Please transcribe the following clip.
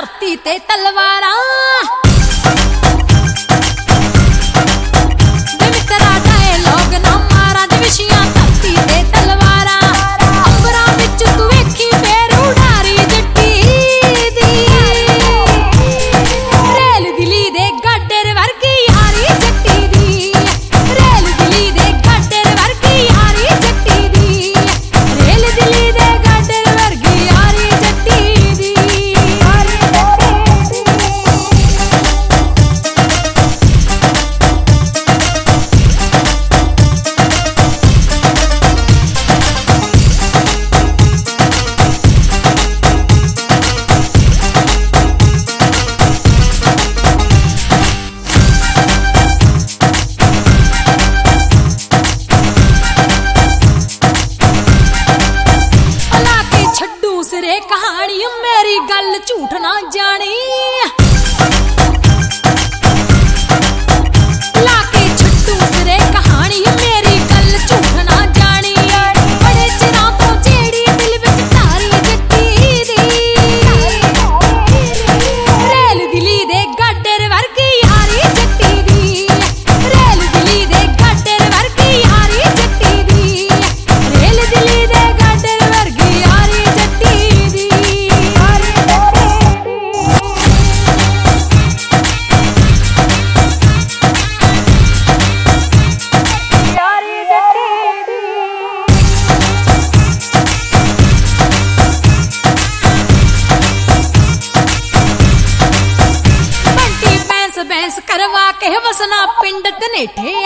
ਧਰਤੀ ਤੇ ਤਲਵਾਰਾਂ ਵੇ ਮਿੱਤਰਾ ਡਾਇਲੌਗ ਨਾ ਮਾਰਾਂ ਦੇ ਵਿਸ਼ਿਆਂ ਧਰਤੀ ਤੇ ਤਲਵਾਰਾਂ ਅੰਬਰਾਂ ਵਿੱਚ ਤੂੰ ਵੇਖੀ ਫੇਰ ਉਡਾਰੀ ਜੱਟੀ ਦੀ ਰੇਲ ਦਿੱਲੀ ਦੇ ਗਾਡਰ ਵਰਗੀ ਯਾਰੀ ਜੱਟੀ ਦੀ ਰੇਲ ਦਿੱਲੀ ਦੇ ਗਾਡਰ ਵਰਗੀ ਯਾਰੀ ਜੱਟੀ ਦੀ ਰੇਲ ਦਿੱਲੀ ਦੇ ਗਾਡਰ ਵਰਗੀ ਯਾਰੀ ਜੱਟੀ ਦੀ ਸਿਰੇ ਕਹਾਣੀ ਮੇਰੀ ਗੱਲ ਝੂਠ ਨਾ ਜਾਣੀ ਲਾ ਕੇ ਛੱਡੂ ਸਿਰੇ ਕਹਾਣੀ ਮੇਰੀ ਗੱਲ ਝੂਠ ਨਾ ਜਾਣੀ ਬੜੇ ਚਿਰਾਂ ਤੋਂ ਜਿਹੜੀ ਦਿਲ ਵਿੱਚ ਧਾਰੀ ਜੱਟੀ ਦੀ ਰੇਲ ਦਿੱਲੀ ਦੇ ਗਾਡਰ ਵਰਗੀ ਯਾਰੀ ਜੱਟੀ ਦੀ ਰੇਲ ਦਿੱਲੀ ਦੇ ਗਾਡਰ ਵਰਗੀ ਯਾਰੀ ਜੱਟੀ ਦੀ ਰੇਲ ਦਿੱਲੀ ਦੇ ਗਾਡਰ ਵਰਗੀ ਯਾਰੀ ਜੱਟੀ ਬੈਂਸ ਕਰਵਾ ਕੇ ਵਸਣਾ ਪਿੰਡ ਧਨੇਠੇ